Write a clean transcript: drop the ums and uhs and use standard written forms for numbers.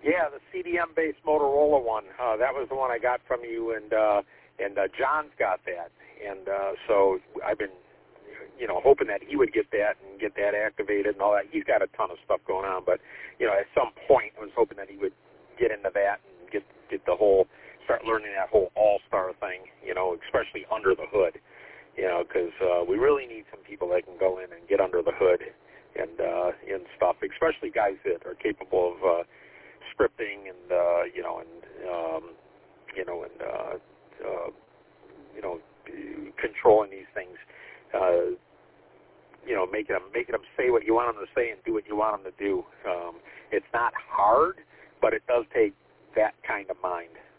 Yeah, the CDM-based Motorola one. That was the one I got from you, and John's got that. And so I've been, hoping that he would get that and get that activated and all that. He's got a ton of stuff going on, but, at some point I was hoping that he would get into that and get the whole, start learning that whole all-star thing, especially under the hood, because we really need some people that can go in and get under the hood and stuff, especially guys that are capable of scripting and controlling these things, making them say what you want them to say and do what you want them to do. It's not hard, but it does take that kind of mind.